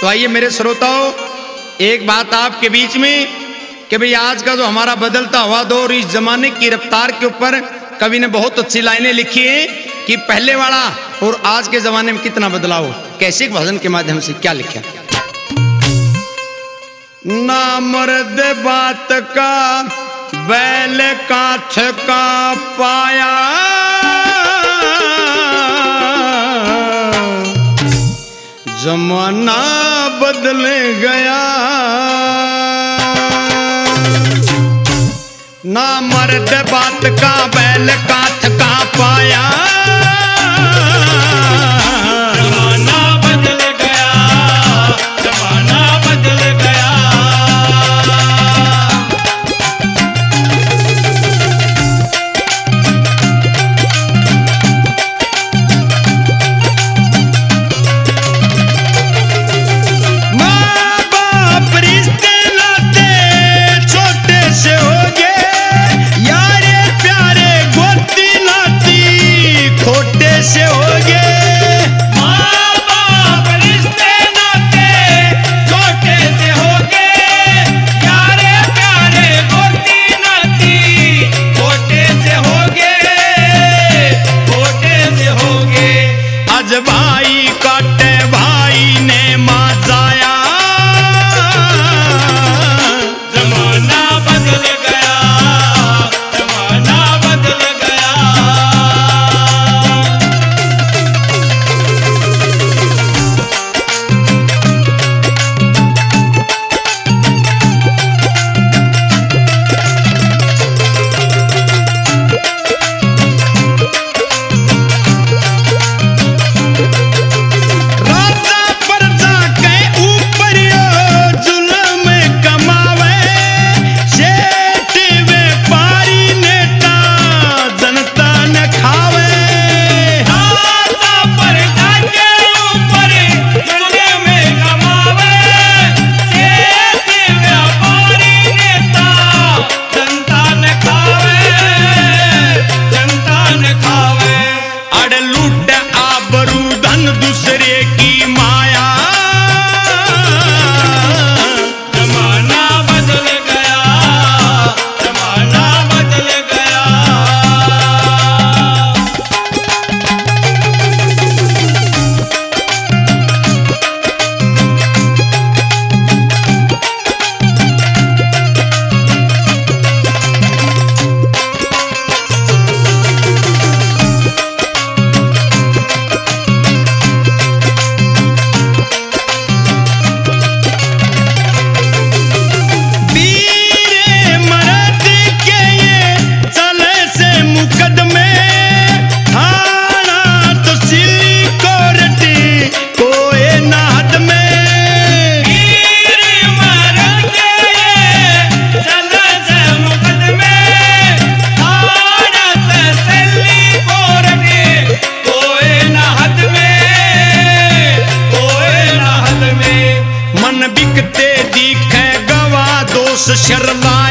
तो आइए मेरे श्रोताओं, एक बात आपके बीच में कि भाई आज का जो हमारा बदलता हुआ दौर, इस जमाने की रफ्तार के ऊपर कवि ने बहुत अच्छी लाइनें लिखी हैं कि पहले वाला और आज के जमाने में कितना बदलाव। कैसे भजन के माध्यम से क्या लिखा? ना मर्द बात का बैल काठ का पाया, जमाना बदल गया। ना मर्द बात का बैल काठ का पाया, जमाना बदल गया, जमाना बदल गया। माँ बाप रिश्ते नाते छोटे से हो गए, यारे प्यारे गोती नाती खोटे से हो गए। माँ बाप रिश्ते नाते छोटे से हो गए, यारे प्यारे गोती नाती छोटे से हो गए, छोटे से हो गए। आज भाई काटे भाई ने माँ जाया, जमाना बदल गया, जमाना बदल गया। राजा प्रजा के ऊपर जुल्म कमावे, सेठ व्यापारी नेता जनता न खावे। राजा प्रजा के ऊपर जुल्म कमावे, सेठ व्यापारी नेता जनता न खावे, जनता न खावे। अड़ लूट आबरू धन दूसरे की माया, जमाना बदल गया, जमाना बदल गया। वीर मर्द के ये चले से मुकदमे, थाना तो सिली कोर्ट कोई नाद में। वीर मर्द के चले से मुकदमे, थाना तहसीली कोर्ट कोई न हद में, कोई न हद में। मन बिकते दिखे गवा दोष शर्मा,